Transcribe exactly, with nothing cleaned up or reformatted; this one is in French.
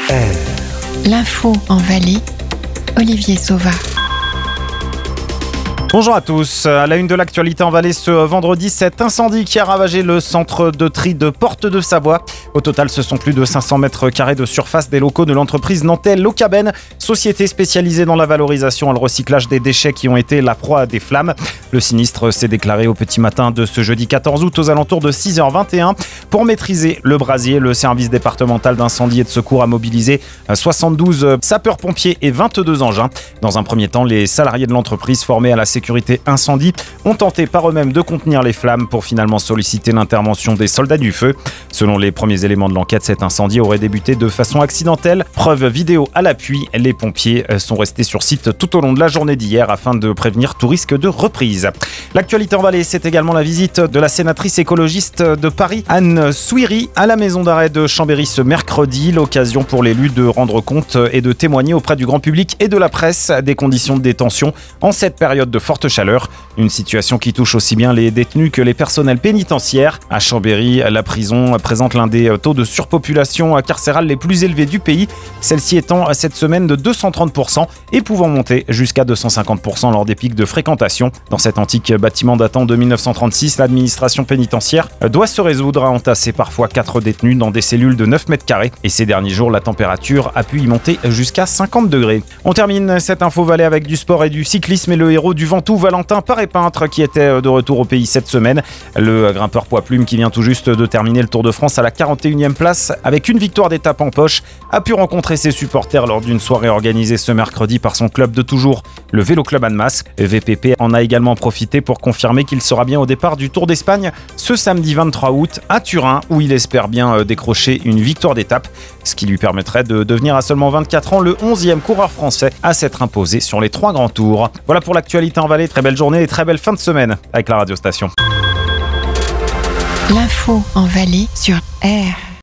R. L'info en Valais, Olivier Sauva. Bonjour à tous. À la une de l'actualité en Valais ce vendredi, cet incendie qui a ravagé le centre de tri de Porte de Savoie. Au total, ce sont plus de cinq cents mètres carrés de surface des locaux de l'entreprise nantaise Locaben, société spécialisée dans la valorisation et le recyclage des déchets qui ont été la proie des flammes. Le sinistre s'est déclaré au petit matin de ce jeudi quatorze août aux alentours de six heures vingt et un. Pour maîtriser le brasier, le service départemental d'incendie et de secours a mobilisé soixante-douze sapeurs-pompiers et vingt-deux engins. Dans un premier temps, les salariés de l'entreprise formés à la sécurité incendie ont tenté par eux-mêmes de contenir les flammes pour finalement solliciter l'intervention des soldats du feu. Selon les premiers éléments de l'enquête, cet incendie aurait débuté de façon accidentelle. Preuve vidéo à l'appui, les pompiers sont restés sur site tout au long de la journée d'hier afin de prévenir tout risque de reprise. L'actualité en Valais, c'est également la visite de la sénatrice écologiste de Paris, Anne Souiri, à la maison d'arrêt de Chambéry ce mercredi. L'occasion pour l'élu de rendre compte et de témoigner auprès du grand public et de la presse des conditions de détention en cette période de forte chaleur. Une situation qui touche aussi bien les détenus que les personnels pénitentiaires. À Chambéry, la prison présente l'un des taux de surpopulation carcérale les plus élevés du pays, celle-ci étant cette semaine de deux cent trente pour cent et pouvant monter jusqu'à deux cent cinquante pour cent lors des pics de fréquentation. Dans cet antique bâtiment datant de mille neuf cent trente-six, l'administration pénitentiaire doit se résoudre à entasser parfois quatre détenus dans des cellules de neuf mètres carrés. Et ces derniers jours, la température a pu y monter jusqu'à cinquante degrés. On termine cette info Valais avec du sport et du cyclisme et le héros du Ventoux, Valentin Paré-Peintre, qui était de retour au pays cette semaine. Le grimpeur poids plume qui vient tout juste de terminer le Tour de France à la quarante et unième place avec une victoire d'étape en poche a pu rencontrer ses supporters lors d'une soirée organisée ce mercredi par son club de toujours, le Vélo Club Annemasse. V P P en a également profité pour confirmer qu'il sera bien au départ du Tour d'Espagne ce samedi vingt-trois août à Turin, où il espère bien décrocher une victoire d'étape, ce qui lui permettrait de devenir à seulement vingt-quatre ans le onzième coureur français à s'être imposé sur les trois grands tours. Voilà pour l'actualité en Valais. Très belle journée et très belle fin de semaine avec la radio station. L'info en Valais sur R.